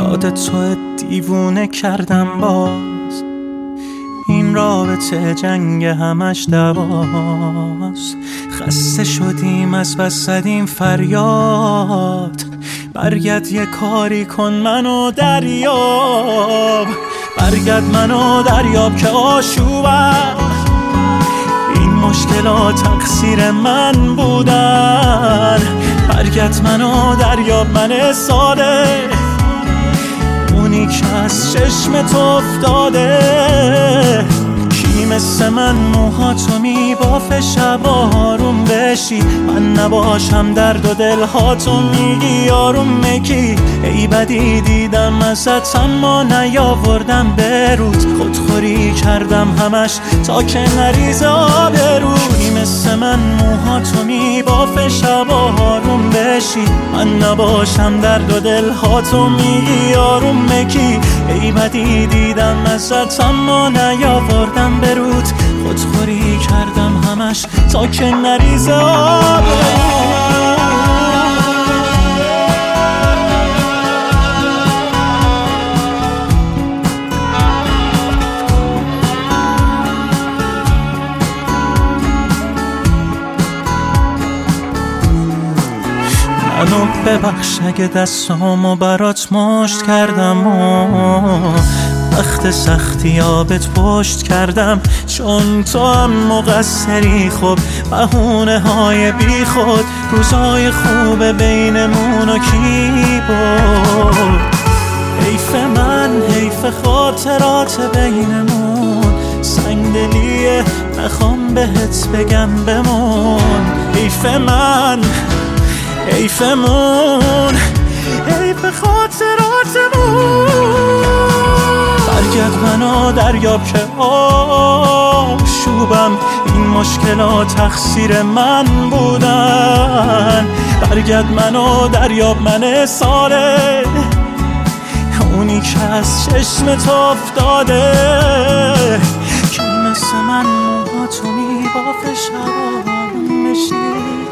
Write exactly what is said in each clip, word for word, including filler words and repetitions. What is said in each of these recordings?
یاد تو دیوونه کردم باز. این رابطه جنگ همش دواست. خسته شدیم از بس زدیم فریاد. برگرد یه کاری کن منو دریاب. برگرد منو دریاب که آشوبم. این مشکلات تقصیر من بودن. برگرد منو دریاب، من ساده اونی که از چشم تو افتاده. کی مثل من موهاتو میبافه شب آروم بشی، من نباشم درد و دلهاتو میگی آروم میگی. ای بدی دیدم ازت اما نیاوردم برود. خودخوری کردم همش تا که نریزه آبرود. کی مثل من موهاتو میبافه شب آروم بشی، من نباشم درد و دلهاتو میگی آروم میگی. ای بدی دیدم ازت اما نیاوردم برود. خودخوری کردم همش تا که نریزه آبرود. منو ببخش اگه دستامو برات مشت کردم و وقت سختی آبت پشت کردم. چون تو هم مقصری، خب بهونه های بی خود. روزای خوب بینمونو کی بود؟ حیف من، حیف خاطرات بینمون. سنگدلیه نخوام بهت بگم بمون. حیف من، حیفمون، حیف خاطراتمون. برگرد منو دریاب که آشوبم. این مشکلات تقصیر من بودن. برگرد منو دریاب، من ساله اونی که از چشم تو افتاده. کی مثل من موهاتو میبافه شب آروم بشی.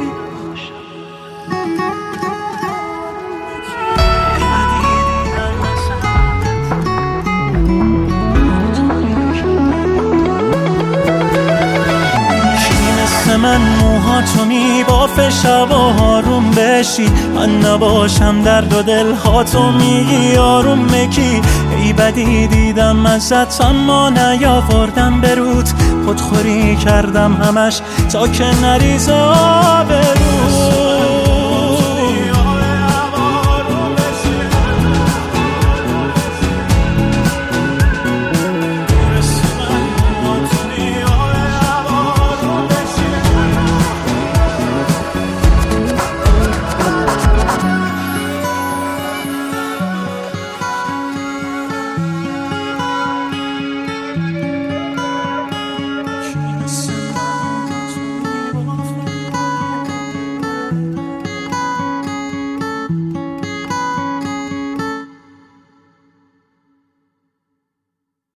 من موهاتو میبافه شب آروم بشی، من نباشم درد و دلهاتو میگی آروم میگی. ای بدی دیدم ازت اما نیاوردم برود. خودخوری کردم همش تا که نریزه آبرود.